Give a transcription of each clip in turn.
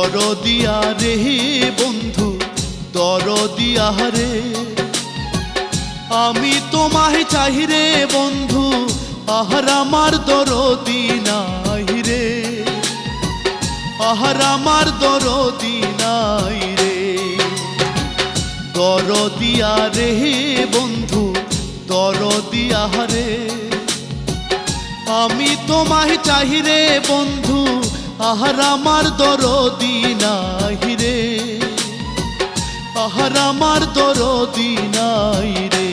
দরদিয়া রে বন্ধু দরদিয়া রে, আমি তোমায় চাহি রে বন্ধু, আহার আমার দরদি নাই রে, আহার আমার দরদি নাই রে। দরদিয়া রে বন্ধু দরদিয়া রে, আমি তোমায় চাহি রে বন্ধু, আহার আমার দরদি নাই রে, আহার আমার দরদি নাই রে।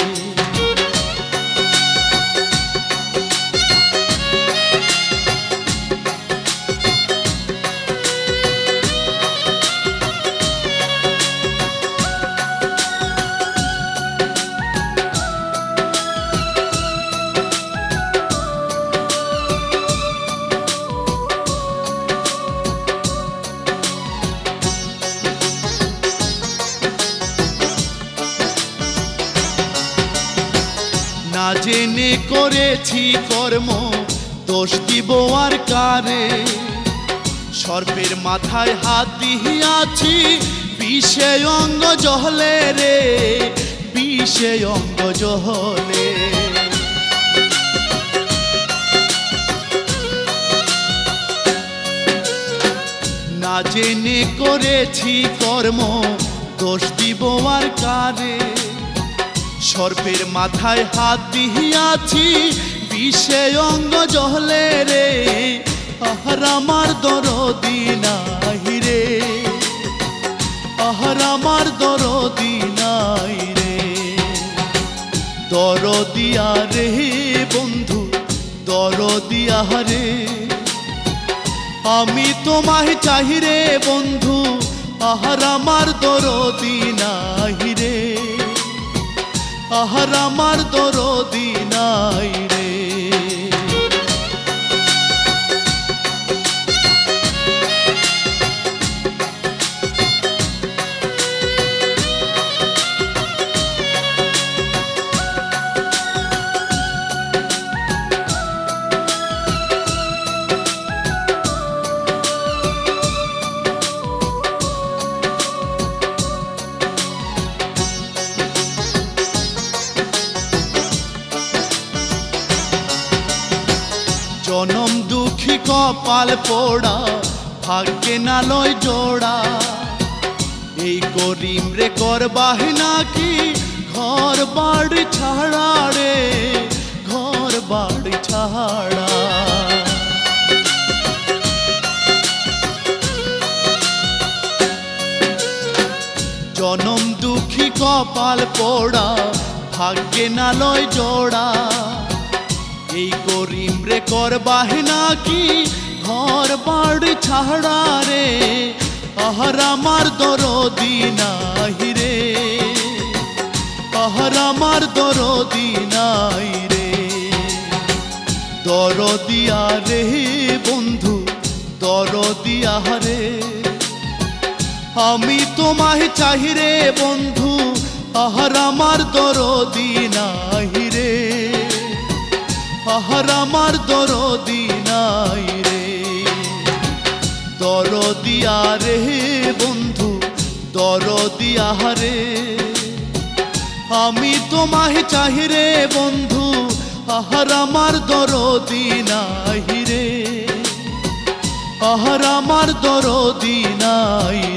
না জেনে করেছি কর্ম, দোষ দিব আর কারে, সর্পের মাথায় হাত দিয়াছি, বিষে অঙ্গ জহলে রে, বিষে অঙ্গ জহলে। না জেনে করেছি কর্ম, দোষ দিব আর কারে, সর্পের মাথায় হাত দিয়াছি, বিষে অঙ্গ জহলে রে, আহার আমার দরদি নাই রে, আহার আমার দরদি নাই রে। দরদিয়া রে বন্ধু দরদিয়া রে, আমি তোমায় চাহি রে বন্ধু, আহার আমার দরদি নাই রে, আহার আমার দরদি নাই রে। জনম দুঃখী কপাল পোড়া, ভাগ্যে না লয় জোড়া, এই করিম রে করবাহে নাকি ঘর বাড়ি ছাড়া রে, ঘর বাড়ি ছাড়া। জনম দুঃখী কপাল পোড়া, ভাগ্যে না লয় জোড়া, এই করিম রে করবাহে নাকি ঘর বাড়ি ছাড়া রে, আহার আমার দরদি নাই রে, আহার আমার দরদি নাই রে। দরদিয়া রে বন্ধু দরদিয়া রে, আমি তোমায় চাহি রে বন্ধু, আহার আমার দরদি নাই রে, আহার আমার দরদি নাই রে। দরদিয়া রে বন্ধু দরদিয়া রে, আমি তোমায় চাহি রে বন্ধু, আহার আমার দরদি নাই রে, আহার আমার দরদি নাই